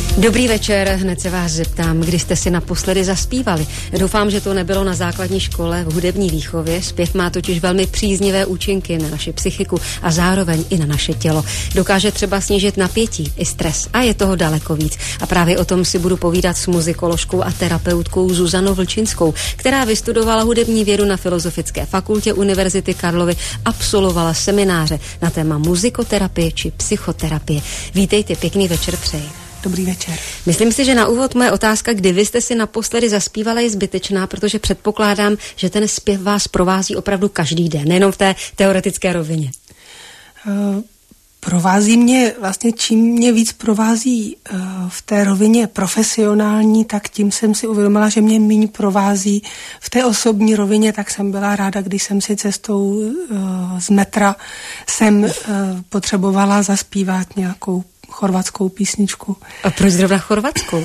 Dobrý večer, hned se vás zeptám, kdy jste si naposledy zaspívali. Doufám, že to nebylo na základní škole v hudební výchově. Zpěv má totiž velmi příznivé účinky na naši psychiku a zároveň i na naše tělo. Dokáže třeba snížit napětí i stres a je toho daleko víc. A právě o tom si budu povídat s muzikoložkou a terapeutkou Zuzanou Vlčinskou, která vystudovala hudební vědu na Filozofické fakultě Univerzity Karlovy, absolvovala semináře na téma muzikoterapie či psychoterapie. Vítejte, pěkný večer přeji. Dobrý večer. Myslím si, že na úvod moje otázka, kdy vy jste si naposledy zaspívala, je zbytečná, protože předpokládám, že ten zpěv vás provází opravdu každý den, nejenom v té teoretické rovině. Provází mě, vlastně čím mě víc provází v té rovině profesionální, tak tím jsem si uvědomila, že mě méně provází v té osobní rovině, tak jsem byla ráda, když jsem si cestou z metra potřebovala zaspívat nějakou chorvatskou písničku. A proč zrovna chorvatskou?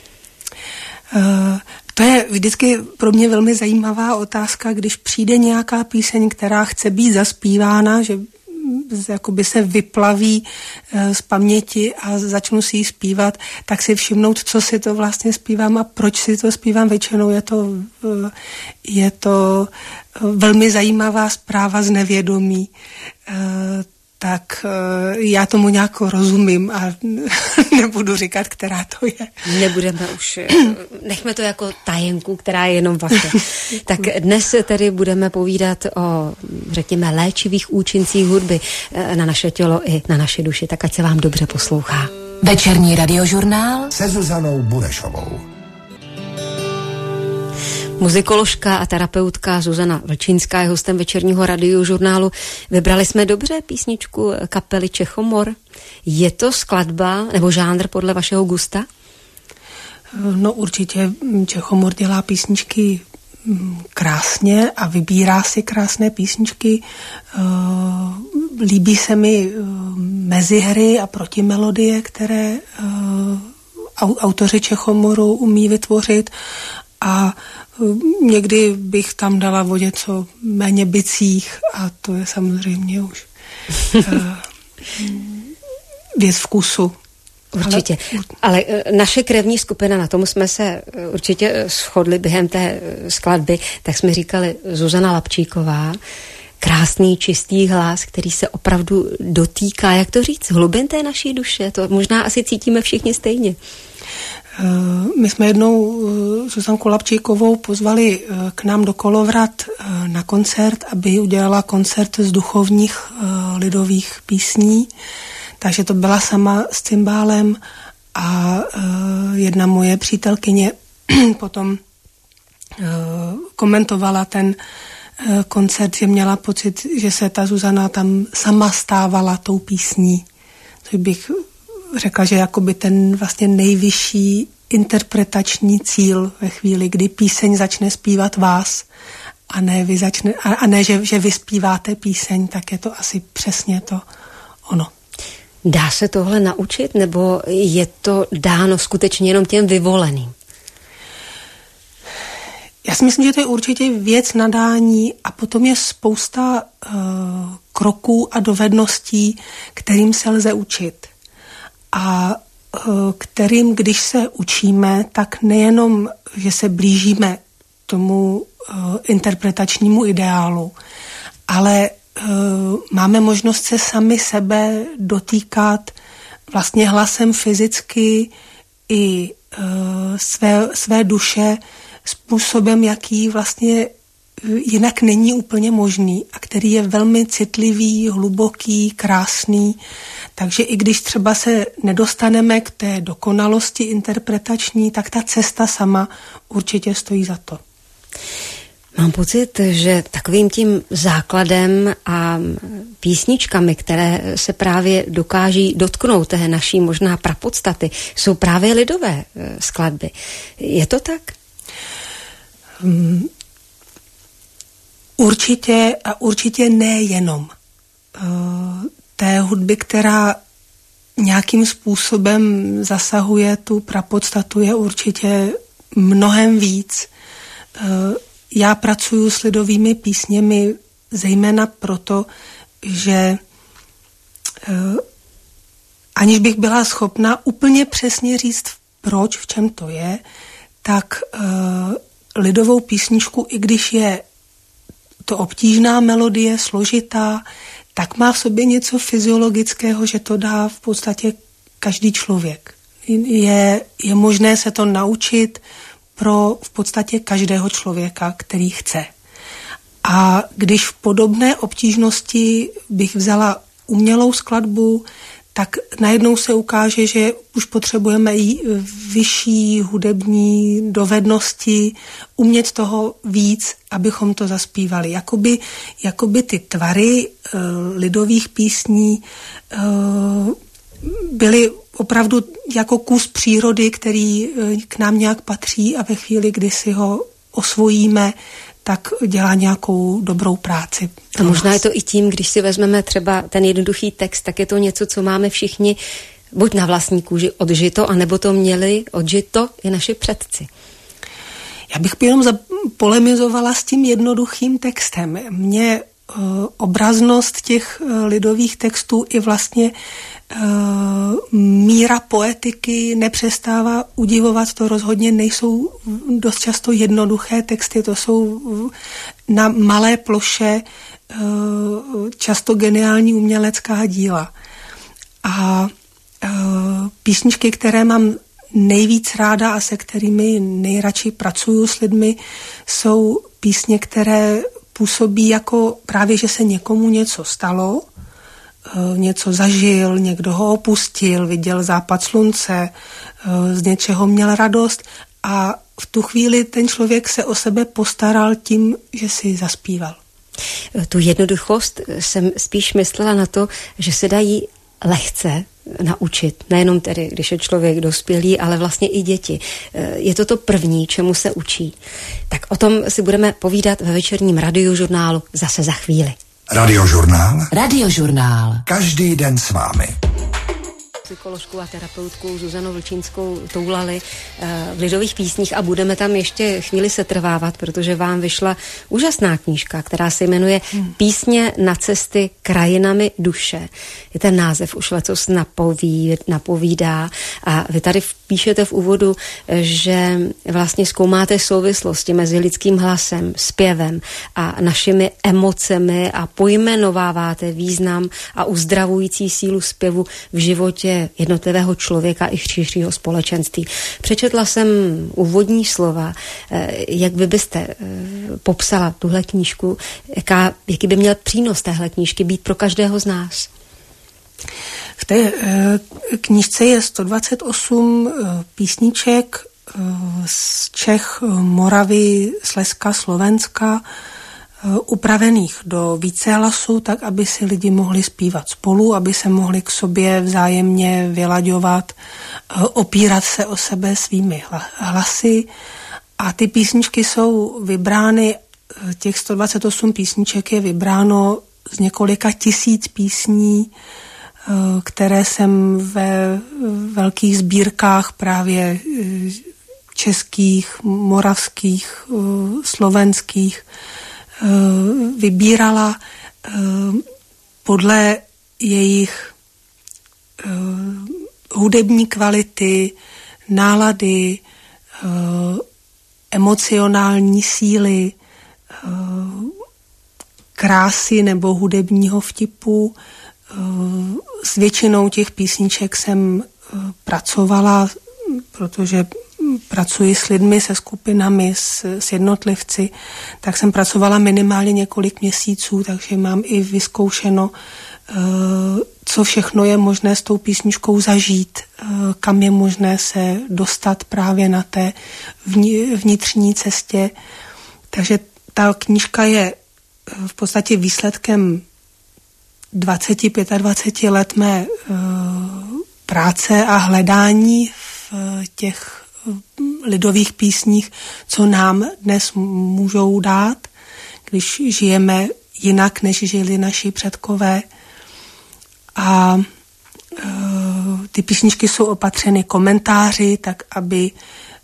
To je vždycky pro mě velmi zajímavá otázka, když přijde nějaká píseň, která chce být zaspívána, že jakoby se vyplaví z paměti a začnu si ji zpívat, tak si všimnout, co si to vlastně zpívám a proč si to zpívám. Většinou je to velmi zajímavá zpráva z nevědomí. Tak já tomu nějak rozumím a nebudu říkat, která to je. Nebudeme už, nechme to jako tajenku, která je jenom vaše. Tak dnes tedy budeme povídat o, řekněme, léčivých účincích hudby na naše tělo i na naši duši, tak ať se vám dobře poslouchá. Večerní radiožurnál se Zuzanou Burešovou. Muzikoložka a terapeutka Zuzana Vlčinská je hostem večerního radiožurnálu. Vybrali jsme dobře písničku kapely Čechomor. Je to skladba nebo žánr podle vašeho gusta? No určitě Čechomor dělá písničky krásně a vybírá si krásné písničky. Líbí se mi mezihry a protimelodie, které autoři Čechomoru umí vytvořit, a někdy bych tam dala o něco méně bicích a to je samozřejmě už věc vkusu. Určitě. Ale naše krevní skupina, na tom jsme se určitě shodli během té skladby, tak jsme říkali Zuzana Lapčíková, krásný, čistý hlas, který se opravdu dotýká, jak to říct, hlubin té naší duše. To možná asi cítíme všichni stejně. My jsme jednou Zuzanku Lapčíkovou pozvali k nám do Kolovrat na koncert, aby udělala koncert z duchovních lidových písní. Takže to byla sama s cymbálem a jedna moje přítelkyně potom komentovala ten koncert, že měla pocit, že se ta Zuzana tam sama stávala tou písní. Což bych řekla, že jakoby ten vlastně nejvyšší interpretační cíl ve chvíli, kdy píseň začne zpívat vás a ne, že vy zpíváte píseň, tak je to asi přesně to ono. Dá se tohle naučit, nebo je to dáno skutečně jenom těm vyvoleným? Já si myslím, že to je určitě věc nadání a potom je spousta kroků a dovedností, kterým se lze učit. A kterým, když se učíme, tak nejenom, že se blížíme tomu interpretačnímu ideálu, ale máme možnost se sami sebe dotýkat vlastně hlasem fyzicky i své duše způsobem, jaký vlastně jinak není úplně možný a který je velmi citlivý, hluboký, krásný. Takže i když třeba se nedostaneme k té dokonalosti interpretační, tak ta cesta sama určitě stojí za to. Mám pocit, že takovým tím základem a písničkami, které se právě dokáží dotknout té naší možná prapodstaty, jsou právě lidové skladby. Je to tak? Určitě a určitě nejenom. Té hudby, která nějakým způsobem zasahuje tu prapodstatu, je určitě mnohem víc. Já pracuji s lidovými písněmi zejména proto, že aniž bych byla schopna úplně přesně říct, proč, v čem to je, tak lidovou písničku, i když je to obtížná melodie, složitá, tak má v sobě něco fyziologického, že to dá v podstatě každý člověk. Je možné se to naučit pro v podstatě každého člověka, který chce. A když v podobné obtížnosti bych vzala umělou skladbu, tak najednou se ukáže, že už potřebujeme i vyšší hudební dovednosti, umět toho víc, abychom to zaspívali. Jakoby ty tvary lidových písní byly opravdu jako kus přírody, který k nám nějak patří a ve chvíli, kdy si ho osvojíme, tak dělá nějakou dobrou práci. A možná je to i tím, když si vezmeme třeba ten jednoduchý text, tak je to něco, co máme všichni buď na vlastní kůži odžito, anebo to měli odžito i naši předci. Já bych jenom polemizovala s tím jednoduchým textem. Mně obraznost těch lidových textů i vlastně míra poetiky nepřestává udivovat. To rozhodně nejsou dost často jednoduché texty, to jsou na malé ploše často geniální umělecká díla. A písničky, které mám nejvíc ráda a se kterými nejradši pracuju s lidmi, jsou písně, které působí jako právě, že se někomu něco stalo, něco zažil, někdo ho opustil, viděl západ slunce, z něčeho měl radost a v tu chvíli ten člověk se o sebe postaral tím, že si zaspíval. Tu jednoduchost jsem spíš myslela na to, že se dají lehce naučit. Nejenom tedy, když je člověk dospělý, ale vlastně i děti. Je to první, čemu se učí. Tak o tom si budeme povídat ve večerním radiožurnálu zase za chvíli. Radiožurnál. Radiožurnál. Každý den s vámi. Psycholožku a terapeutkou Zuzanou Vlčínskou toulali v lidových písních a budeme tam ještě chvíli setrvávat, protože vám vyšla úžasná knížka, která se jmenuje Písně na cesty krajinami duše. Je ten název už lecos napovídá a vy tady píšete v úvodu, že vlastně zkoumáte souvislosti mezi lidským hlasem, zpěvem a našimi emocemi a pojmenováváte význam a uzdravující sílu zpěvu v životě jednotlivého člověka i širšího společenství. Přečetla jsem úvodní slova. Jak vy byste popsala tuhle knížku? Jaký by měl přínos téhle knížky být pro každého z nás? V té knížce je 128 písniček z Čech, Moravy, Slezska, Slovenska, upravených do vícehlasu, tak aby si lidi mohli zpívat spolu, aby se mohli k sobě vzájemně vylaďovat, opírat se o sebe svými hlasy. A ty písničky jsou vybrány, těch 128 písniček je vybráno z několika tisíc písní, které jsem ve velkých sbírkách právě českých, moravských, slovenských vybírala podle jejich hudební kvality, nálady, emocionální síly, krásy nebo hudebního vtipu. S většinou těch písniček jsem pracovala, protože pracuji s lidmi, se skupinami, s jednotlivci, tak jsem pracovala minimálně několik měsíců, takže mám i vyzkoušeno, co všechno je možné s tou písničkou zažít, kam je možné se dostat právě na té vnitřní cestě. Takže ta knížka je v podstatě výsledkem 25 let mé práce a hledání v těch lidových písních, co nám dnes můžou dát, když žijeme jinak, než žili naši předkové. A ty písničky jsou opatřeny komentáři, tak aby,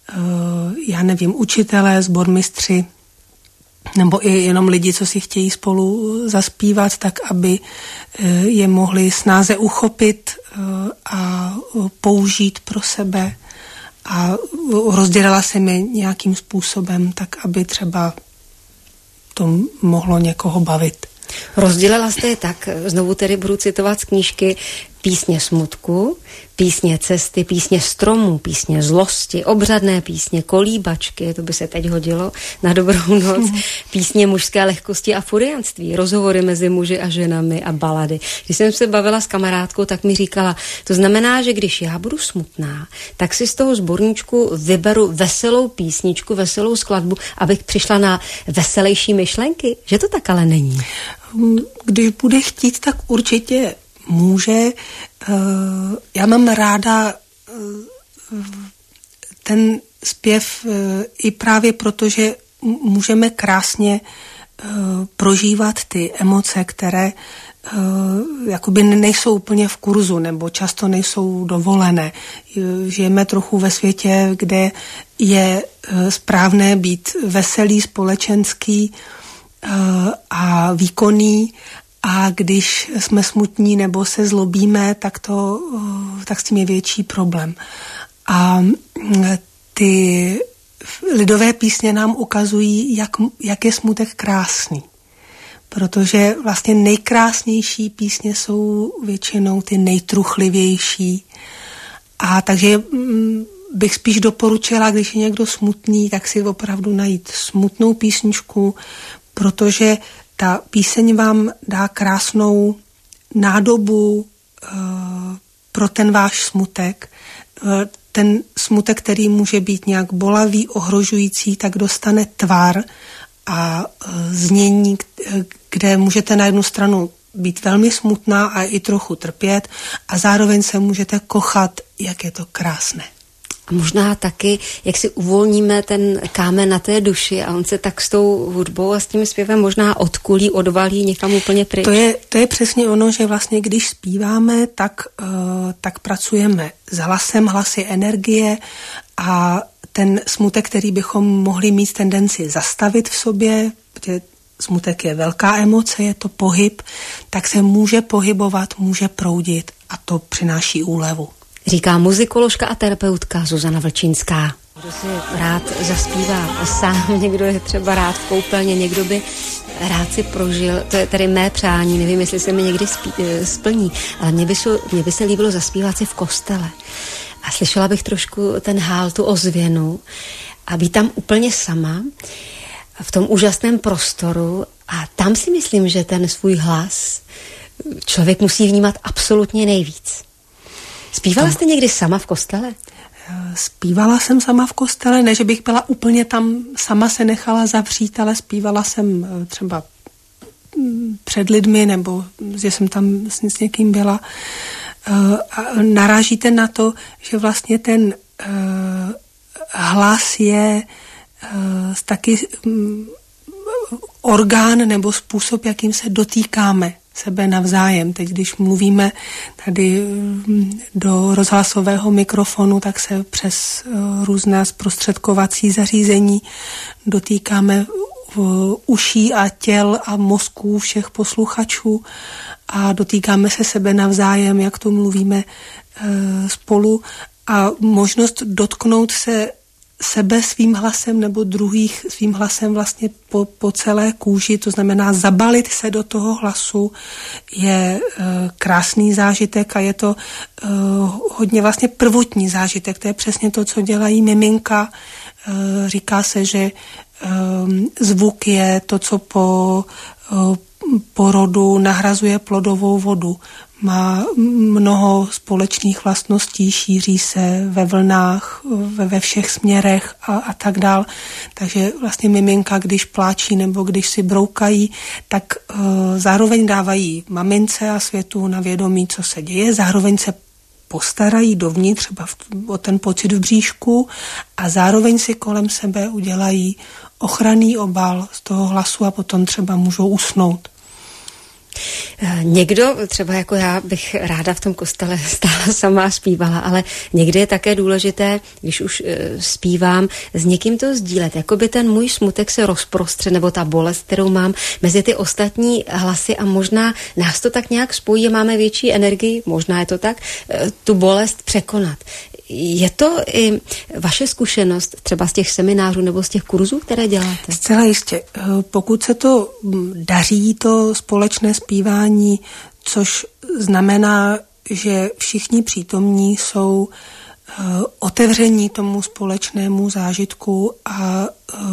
učitelé, sbormistři, nebo i jenom lidi, co si chtějí spolu zaspívat, tak aby je mohli snáze uchopit a použít pro sebe a rozdělila jsem je nějakým způsobem, tak aby třeba to mohlo někoho bavit. Rozdělila jste je tak, znovu tedy budu citovat z knížky, písně smutku, písně cesty, písně stromů, písně zlosti, obřadné písně, kolíbačky, to by se teď hodilo na dobrou noc, písně mužské lehkosti a furianství, rozhovory mezi muži a ženami a balady. Když jsem se bavila s kamarádkou, tak mi říkala, to znamená, že když já budu smutná, tak si z toho sborníčku vyberu veselou písničku, veselou skladbu, abych přišla na veselější myšlenky, že to tak ale není. Když bude chtít, tak určitě může. Já mám ráda ten zpěv i právě proto, že můžeme krásně prožívat ty emoce, které jakoby nejsou úplně v kurzu nebo často nejsou dovolené. Žijeme trochu ve světě, kde je správné být veselý, společenský a výkonný, a když jsme smutní nebo se zlobíme, tak s tím je větší problém. A ty lidové písně nám ukazují, jak je smutek krásný. Protože vlastně nejkrásnější písně jsou většinou ty nejtruchlivější. A takže bych spíš doporučila, když je někdo smutný, tak si opravdu najít smutnou písničku, protože ta píseň vám dá krásnou nádobu pro ten váš smutek. Ten smutek, který může být nějak bolavý, ohrožující, tak dostane tvar a znění, kde můžete na jednu stranu být velmi smutná a i trochu trpět a zároveň se můžete kochat, jak je to krásné. A možná taky, jak si uvolníme ten kámen na té duši a on se tak s tou hudbou a s tím zpěvem možná odkulí, odvalí někam úplně pryč. To je přesně ono, že vlastně když zpíváme, tak pracujeme s hlasem, hlas je energie a ten smutek, který bychom mohli mít tendenci zastavit v sobě, protože smutek je velká emoce, je to pohyb, tak se může pohybovat, může proudit a to přináší úlevu. Říká muzikoložka a terapeutka Zuzana Vlčínská. Kdo si rád zaspívá sám, někdo je třeba rád v koupelně, někdo by rád si prožil, to je tady mé přání, nevím, jestli se mi někdy splní, ale mně by se líbilo zaspívat si v kostele. A slyšela bych trošku ten hál, tu ozvěnu a být tam úplně sama v tom úžasném prostoru a tam si myslím, že ten svůj hlas člověk musí vnímat absolutně nejvíc. Zpívala jste někdy sama v kostele? Zpívala jsem sama v kostele, ne, že bych byla úplně tam, sama se nechala zavřít, ale zpívala jsem třeba před lidmi, nebo že jsem tam s někým byla. A narážíte na to, že vlastně ten hlas je taky orgán nebo způsob, jakým se dotýkáme sebe navzájem. Teď, když mluvíme tady do rozhlasového mikrofonu, tak se přes různá zprostředkovací zařízení dotýkáme uší a těl a mozků všech posluchačů a dotýkáme se sebe navzájem, jak to mluvíme spolu a možnost dotknout se sebe svým hlasem nebo druhých svým hlasem vlastně po celé kůži, to znamená zabalit se do toho hlasu je krásný zážitek a je to hodně vlastně prvotní zážitek. To je přesně to, co dělají miminka. Říká se, že zvuk je to, co po porodu nahrazuje plodovou vodu. Má mnoho společných vlastností, šíří se ve vlnách, ve všech směrech a tak dál. Takže vlastně miminka, když pláčí nebo když si broukají, tak zároveň dávají mamince a světu na vědomí, co se děje, zároveň se postarají dovnitř, třeba o ten pocit v bříšku a zároveň si kolem sebe udělají ochranný obal z toho hlasu a potom třeba můžou usnout. Někdo, třeba jako já, bych ráda v tom kostele stála sama a zpívala, ale někdy je také důležité, když už zpívám, s někým to sdílet. Jakoby ten můj smutek se rozprostře, nebo ta bolest, kterou mám, mezi ty ostatní hlasy a možná nás to tak nějak spojí a máme větší energii, možná je to tak, tu bolest překonat. Je to i vaše zkušenost třeba z těch seminářů nebo z těch kurzů, které děláte? Zcela jistě. Pokud se to daří, to společné zpívání, což znamená, že všichni přítomní jsou otevření tomu společnému zážitku a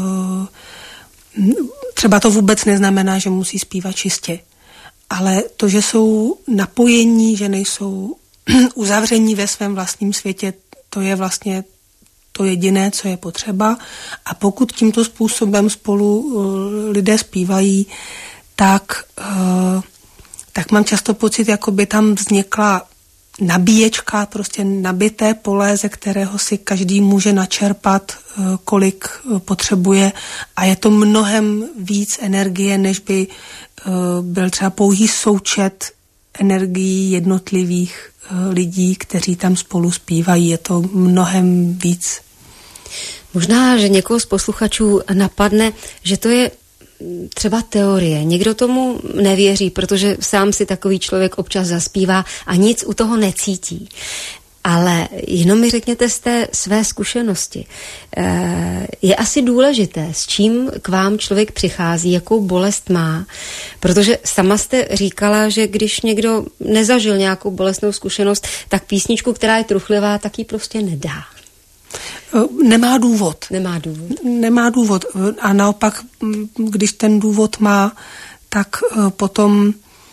třeba to vůbec neznamená, že musí zpívat čistě. Ale to, že jsou napojení, že nejsou uzavření ve svém vlastním světě, to je vlastně to jediné, co je potřeba. A pokud tímto způsobem spolu lidé zpívají, tak mám často pocit, jako by tam vznikla nabíječka, prostě nabité pole, ze kterého si každý může načerpat, kolik potřebuje, a je to mnohem víc energie, než by byl třeba pouhý součet energií jednotlivých lidí, kteří tam spolu zpívají. Je to mnohem víc. Možná, že někoho z posluchačů napadne, že to je třeba teorie. Někdo tomu nevěří, protože sám si takový člověk občas zaspívá a nic u toho necítí. Ale jenom mi řekněte z té své zkušenosti. Je asi důležité, s čím k vám člověk přichází, jakou bolest má, protože sama jste říkala, že když někdo nezažil nějakou bolestnou zkušenost, tak písničku, která je truchlivá, tak ji prostě nedá. Nemá důvod. Nemá důvod. A naopak, když ten důvod má, tak potom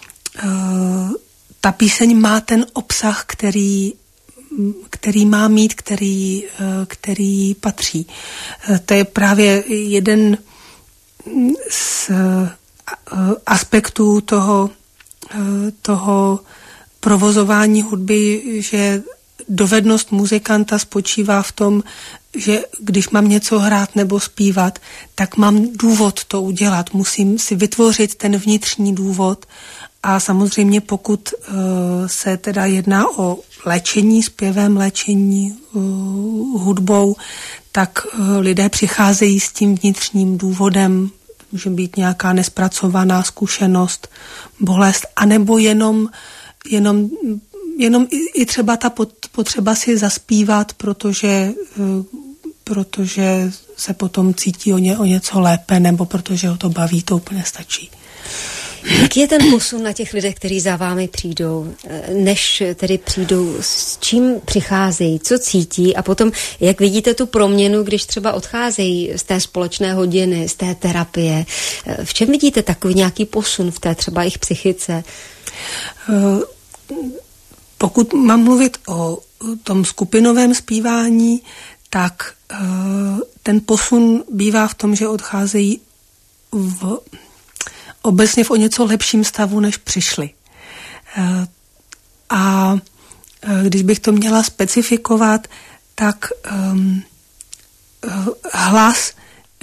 ta píseň má ten obsah, který má mít, který patří. To je právě jeden z aspektů toho provozování hudby, že dovednost muzikanta spočívá v tom, že když mám něco hrát nebo zpívat, tak mám důvod to udělat. Musím si vytvořit ten vnitřní důvod. A samozřejmě pokud se teda jedná o léčení zpěvem, léčení hudbou, tak lidé přicházejí s tím vnitřním důvodem, může být nějaká nespracovaná zkušenost, bolest, anebo jenom i třeba ta potřeba si zaspívat, protože se potom cítí o něco lépe, nebo protože ho to baví, to úplně stačí. Jaký je ten posun na těch lidech, kteří za vámi přijdou, než tedy přijdou, s čím přicházejí, co cítí a potom, jak vidíte tu proměnu, když třeba odcházejí z té společné hodiny, z té terapie. V čem vidíte takový nějaký posun v té třeba jejich psychice? Pokud mám mluvit o tom skupinovém zpívání, tak ten posun bývá v tom, že odcházejí obecně v o něco lepším stavu, než přišli. A když bych to měla specifikovat, tak hlas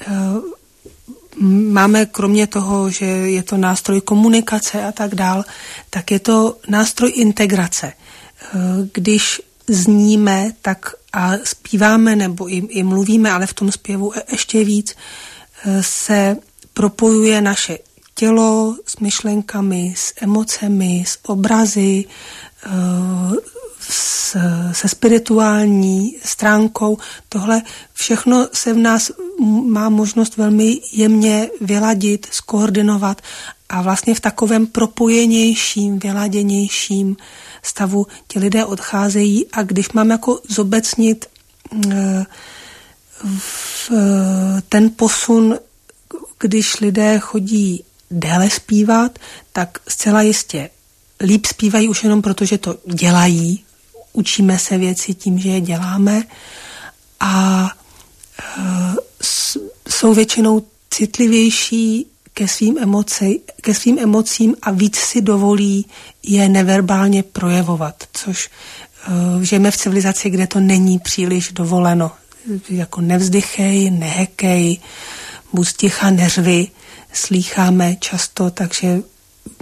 máme kromě toho, že je to nástroj komunikace a tak dál, tak je to nástroj integrace. Když zníme tak a zpíváme nebo i mluvíme, ale v tom zpěvu ještě víc, se propojuje naše tělo s myšlenkami, s emocemi, s obrazy, se spirituální stránkou. Tohle všechno se v nás má možnost velmi jemně vyladit, skoordinovat a vlastně v takovém propojenějším, vyladěnějším stavu ti lidé odcházejí. A když mám jako zobecnit ten posun, když lidé chodí déle zpívat, tak zcela jistě líp zpívají už jenom proto, že to dělají. Učíme se věci tím, že je děláme a jsou většinou citlivější ke svým emocím a víc si dovolí je neverbálně projevovat, což žijeme v civilizaci, kde to není příliš dovoleno. Jako nevzdychej, nehekej, buď ticha, neřvi, slýcháme často, takže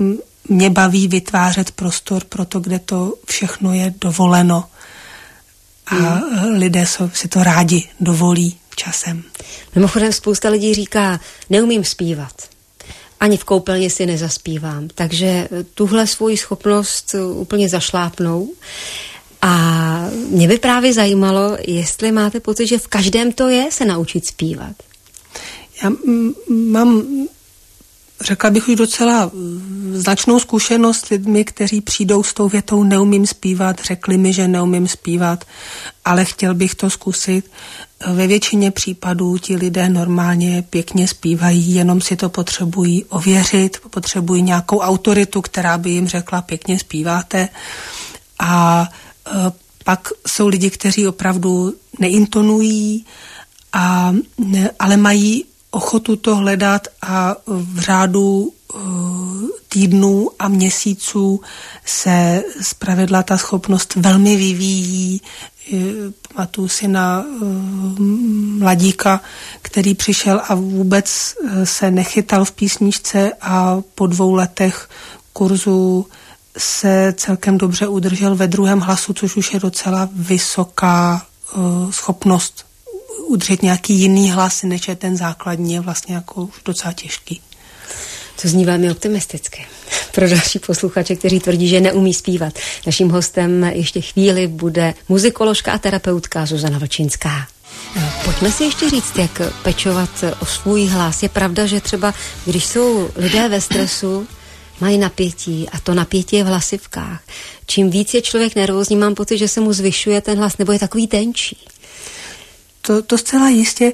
mě baví vytvářet prostor pro to, kde to všechno je dovoleno. A lidé si to rádi dovolí časem. Mimochodem spousta lidí říká, neumím zpívat. Ani v koupelně si nezaspívám. Takže tuhle svoji schopnost úplně zašlápnou. A mě by právě zajímalo, jestli máte pocit, že v každém to je se naučit zpívat. Já mám, řekla bych, už docela značnou zkušenost s lidmi, kteří přijdou s tou větou neumím zpívat, řekli mi, že neumím zpívat, ale chtěl bych to zkusit. Ve většině případů ti lidé normálně pěkně zpívají, jenom si to potřebují ověřit, potřebují nějakou autoritu, která by jim řekla pěkně zpíváte. A pak jsou lidi, kteří opravdu neintonují, ale mají ochotu to hledat a v řádu týdnů a měsíců se zpravidla ta schopnost velmi vyvíjí. Pamatuju si na mladíka, který přišel a vůbec se nechytal v písničce a po 2 letech kurzu se celkem dobře udržel ve druhém hlasu, což už je docela vysoká schopnost udržet nějaký jiný hlas, než je ten základní, je vlastně jako už docela těžký. To zní velmi optimisticky pro další posluchače, kteří tvrdí, že neumí zpívat. Naším hostem ještě chvíli bude muzikoložka a terapeutka Zuzana Vlčinská. Pojďme si ještě říct, jak pečovat o svůj hlas. Je pravda, že třeba když jsou lidé ve stresu, mají napětí a to napětí je v hlasivkách. Čím víc je člověk nervózní, mám pocit, že se mu zvyšuje ten hlas, nebo je takový tenčí. To zcela jistě.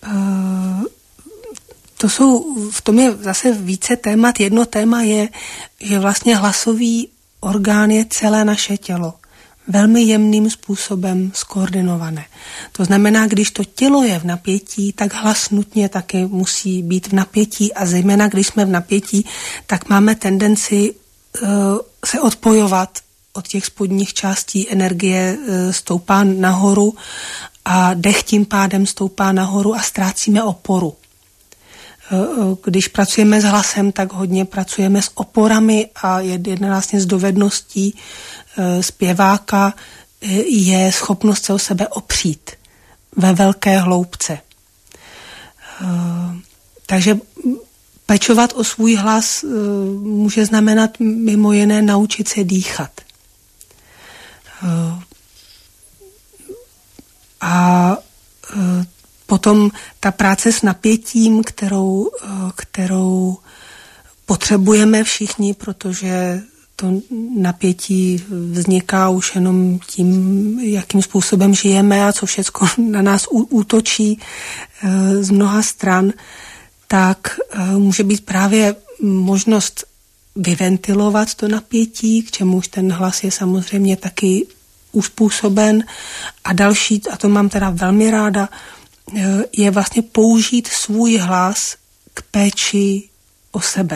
V tom je zase více témat. Jedno téma je, že vlastně hlasový orgán je celé naše tělo. Velmi jemným způsobem skoordinované. To znamená, když to tělo je v napětí, tak hlas nutně taky musí být v napětí a zejména když jsme v napětí, tak máme tendenci se odpojovat od těch spodních částí, energie stoupá nahoru a dech tím pádem stoupá nahoru a ztrácíme oporu. Když pracujeme s hlasem, tak hodně pracujeme s oporami a jedna vlastně z dovedností zpěváka je schopnost se o sebe opřít ve velké hloubce. Takže pečovat o svůj hlas může znamenat mimo jiné naučit se dýchat. A potom ta práce s napětím, kterou potřebujeme všichni, protože to napětí vzniká už jenom tím, jakým způsobem žijeme a co všecko na nás útočí z mnoha stran, tak může být právě možnost vyventilovat to napětí, k čemuž ten hlas je samozřejmě taky uspůsoben. A další, a to mám teda velmi ráda, je vlastně použít svůj hlas k péči o sebe.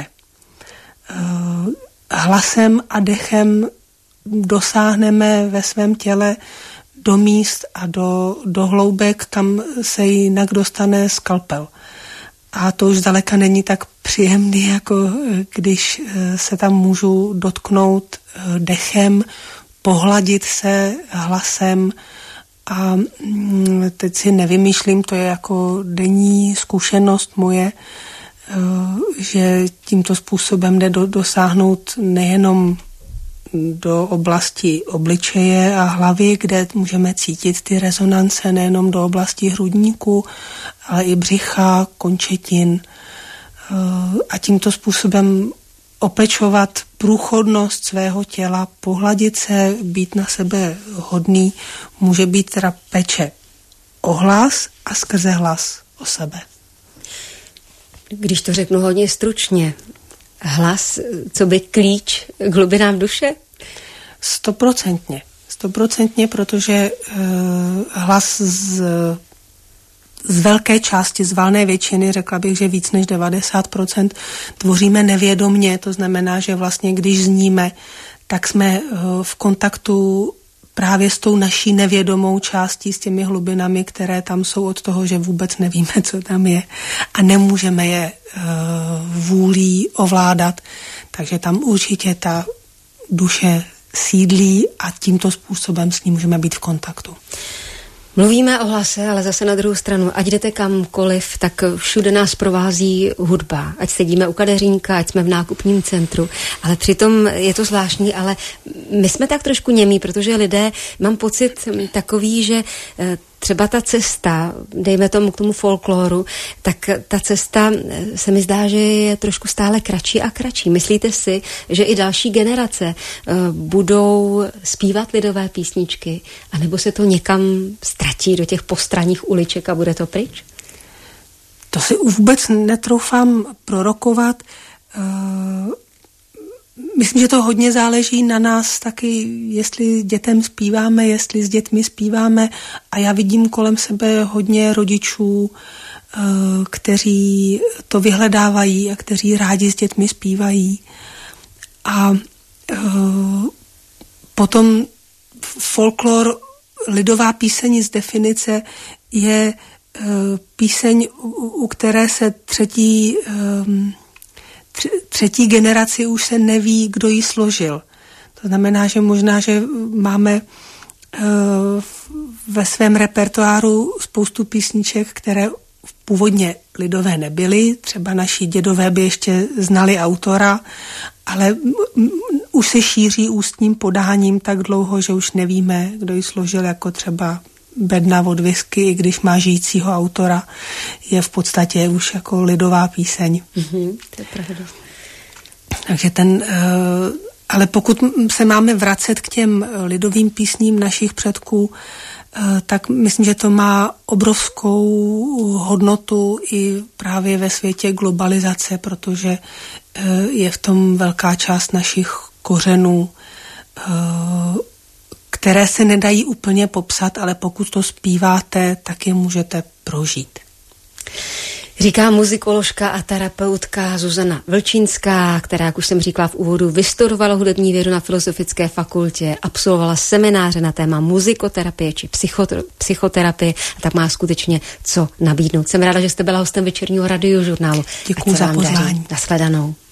Hlasem a dechem dosáhneme ve svém těle do míst a do hloubek, kam se jinak dostane skalpel. A to už zdaleka není tak příjemný, jako když se tam můžu dotknout dechem, pohladit se hlasem a teď si nevymýšlím, to je jako denní zkušenost moje, že tímto způsobem jde dosáhnout nejenom do oblasti obličeje a hlavy, kde můžeme cítit ty rezonance, nejenom do oblasti hrudníku, ale i břicha, končetin. A tímto způsobem opečovat průchodnost svého těla, pohladit se, být na sebe hodný, může být teda péče o hlas a skrze hlas o sebe. Když to řeknu hodně stručně, hlas, co by klíč k hlubinám duše? 100%, protože hlas z velké části, z valné většiny, řekla bych, že víc než 90%, tvoříme nevědomně, to znamená, že vlastně když zníme, tak jsme v kontaktu právě s tou naší nevědomou částí, s těmi hlubinami, které tam jsou od toho, že vůbec nevíme, co tam je a nemůžeme je vůlí ovládat. Takže tam určitě ta duše sídlí a tímto způsobem s ní můžeme být v kontaktu. Mluvíme o hlase, ale zase na druhou stranu, ať jdete kamkoliv, tak všude nás provází hudba. Ať sedíme u kadeřínka, ať jsme v nákupním centru, ale přitom je to zvláštní, ale my jsme tak trošku němí, protože lidé, mám pocit takový, že třeba ta cesta, dejme tomu k tomu folkloru, tak ta cesta se mi zdá, že je trošku stále kratší a kratší. Myslíte si, že i další generace budou zpívat lidové písničky, anebo se to někam ztratí do těch postranních uliček a bude to pryč? To si vůbec netroufám prorokovat. Myslím, že to hodně záleží na nás taky, jestli dětem zpíváme, jestli s dětmi zpíváme, a já vidím kolem sebe hodně rodičů, kteří to vyhledávají a kteří rádi s dětmi zpívají. A potom folklor, lidová píseň z definice je píseň, u které se třetí generaci už se neví, kdo ji složil. To znamená, že možná, že máme ve svém repertoáru spoustu písniček, které původně lidové nebyly. Třeba naši dědové by ještě znali autora, ale už se šíří ústním podáním tak dlouho, že už nevíme, kdo ji složil, jako třeba Bedna od whisky, i když má žijícího autora, je v podstatě už jako lidová píseň. To je pravda. Takže ale pokud se máme vracet k těm lidovým písním našich předků, tak myslím, že to má obrovskou hodnotu i právě ve světě globalizace, protože je v tom velká část našich kořenů, které se nedají úplně popsat, ale pokud to zpíváte, tak je můžete prožít. Říká muzikoložka a terapeutka Zuzana Vlčínská, která, jak už jsem říkala v úvodu, vystudovala hudební vědu na Filozofické fakultě, absolvovala semináře na téma muzikoterapie či psychoterapie, a tak má skutečně co nabídnout. Jsem ráda, že jste byla hostem večerního radiožurnálu. Děkuji za pozvání. Nashledanou.